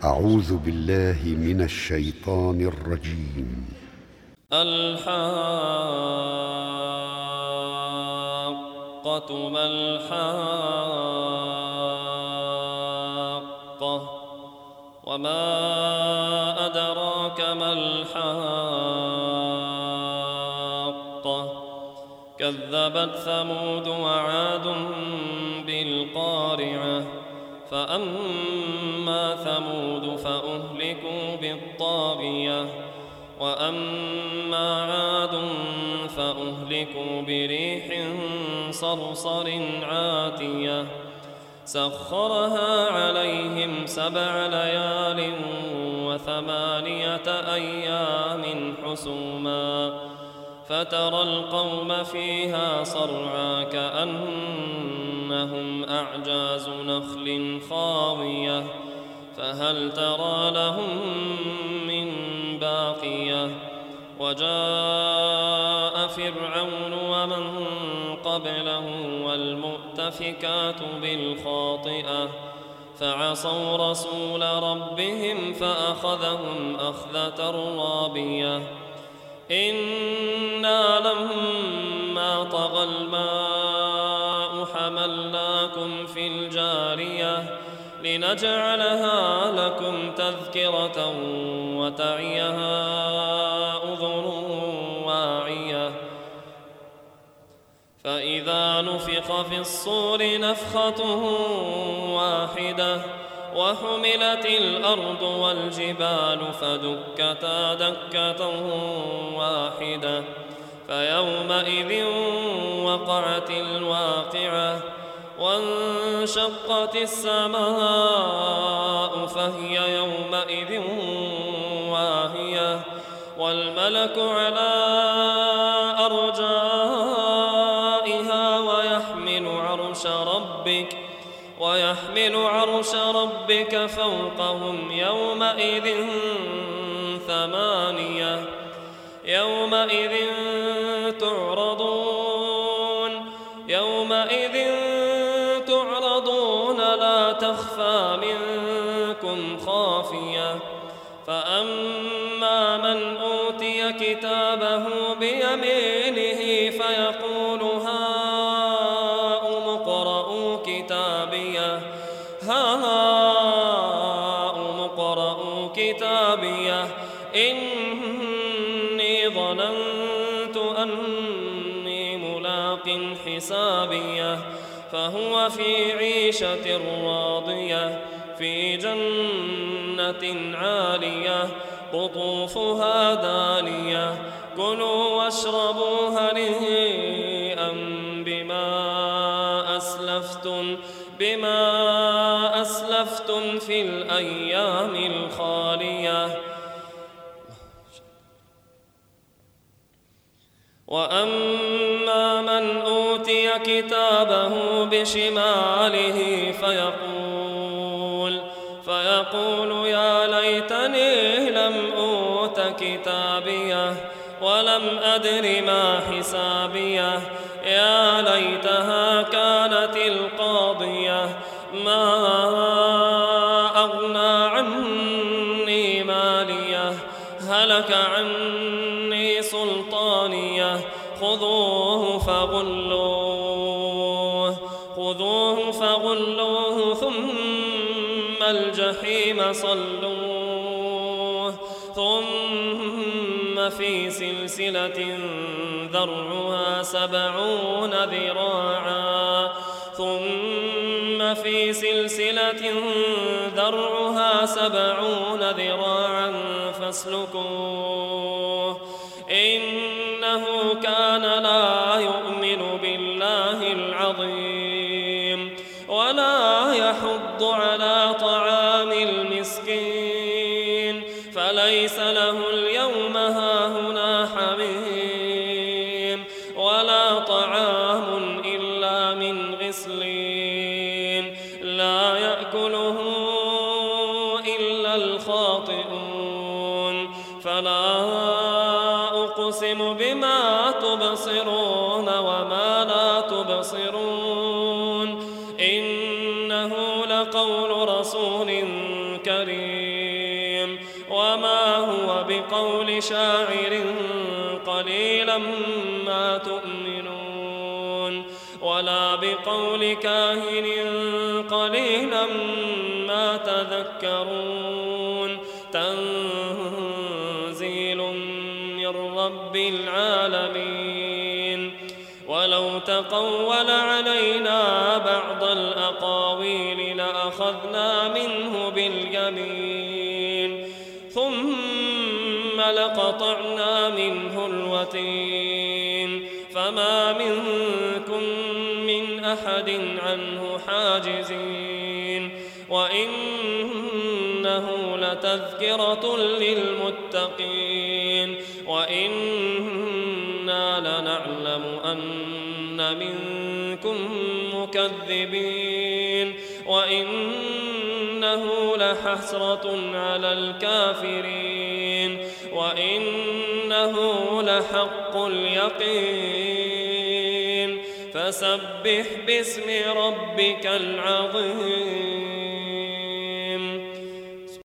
أعوذ بالله من الشيطان الرجيم. الحاقة ما الحاقة وما أدراك ما الحاقة كذبت ثمود وعاد بالقارعة فأما ثمود فأهلكوا بالطاغية وأما عاد فأهلكوا بريح صرصر عاتية سخرها عليهم 7 ليال و8 أيام حسوما فترى القوم فيها صرعى كأنهم أعجاز نخل خاوية فهل ترى لهم من باقية وجاء فرعون ومن قبله والمؤتفكات بالخاطئة فعصوا رسول ربهم فأخذهم أخذة رابية إنا لما طغى الماء حملناكم في الجارية لنجعلها لكم تذكرة وتعيها أذن واعية فإذا نفخ في الصور نفخة واحدة وحملت الأرض والجبال فدكتا دكة واحدة فيومئذ وقعت الواقعة وانشقت السماء فهي يومئذ واهية والملك على أرجائها ويحمل عرش ربك فوقهم يومئذ 8 يومئذ تعرضون لا تخفى منكم خافية فأما من أوتي كتابه بيمينه فيقول هاؤم اقرءوا كتابيه إني ظننت أني ملاق حسابيه فهو في عيشة راضية في جنة عالية قطوفها دانية كلوا واشربوا هنيئا بما أسلفتم في الأيام الخالية وأما من أوتي كتابه بشماله فيقول يا ليتني لم أوت كتابيه ولم أدر ما حسابيه يا ليتها كانت القاضية ما أغنى عني ماليه هلك عني سلطانيه خذوه فغلوه ثم الجحيم صلوه ثم في سلسلة ذرعها 70 ذراعا فاسلكوه إنه كان لا يؤمن بالله العظيم ولا يحض على طعام المسكين فليس له اليوم هاهنا حميم ولا طعام إلا من غسلين لا يأكله إلا الخاطئون فلا أقسم بما تبصرون وما لا تبصرون إنه لقول رسول كريم حكيم وما هو بقول شاعر قليلا ما تؤمنون ولا بقول كاهن قليلا ما تذكرون تنزيل من رب العالمين ولو تقول علينا بعض الأقاويل لأخذنا منه باليمين ثم لقطعنا منه الوتين فما منكم من أحد عنه حاجزين وإنه لتذكرة للمتقين وإنا لنعلم أن منكم مكذبين وإنه لحسرة على الكافرين وإنه لحق اليقين فسبح باسم ربك العظيم